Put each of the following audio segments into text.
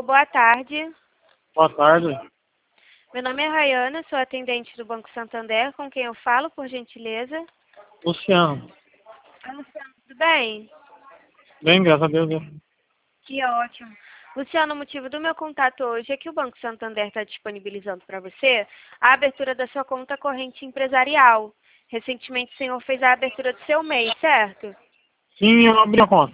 Alô, boa tarde. Boa tarde. Meu nome é Rayana, sou atendente do Banco Santander. Com quem eu falo, por gentileza? Luciano. Luciano, tudo bem? Bem, graças a Deus. Que ótimo. Luciano, o motivo do meu contato hoje é que o Banco Santander está disponibilizando para você a abertura da sua conta corrente empresarial. Recentemente o senhor fez a abertura do seu MEI, certo? Sim, eu abri a conta.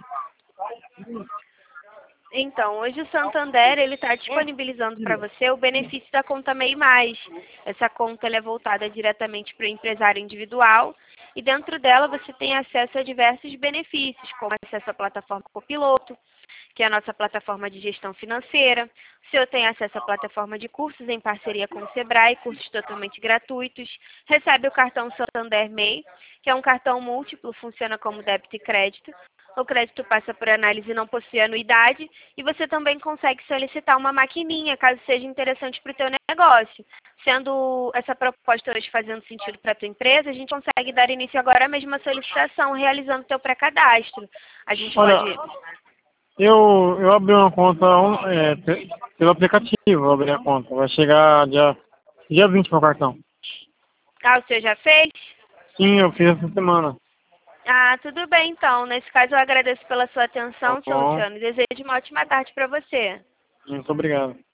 Então, hoje o Santander ele está disponibilizando para você o benefício da conta MEI Mais. Essa conta ela é voltada diretamente para o empresário individual e dentro dela você tem acesso a diversos benefícios, como acesso à plataforma Copiloto, que é a nossa plataforma de gestão financeira. O senhor tem acesso à plataforma de cursos em parceria com o Sebrae, cursos totalmente gratuitos. Recebe o cartão Santander MEI, que é um cartão múltiplo, funciona como débito e crédito. O crédito passa por análise e não possui anuidade. E você também consegue solicitar uma maquininha, caso seja interessante para o teu negócio. Sendo essa proposta hoje fazendo sentido para a tua empresa, a gente consegue dar início agora mesmo à solicitação, realizando o teu pré-cadastro. A gente Olha, pode... eu abri uma conta pelo aplicativo, eu abri a conta. Vai chegar dia 20 meu cartão. Ah, o senhor já fez? Sim, eu fiz essa semana. Ah, tudo bem então. Nesse caso eu agradeço pela sua Tá atenção, seu bom. Luciano, e desejo uma ótima tarde para você. Muito obrigado.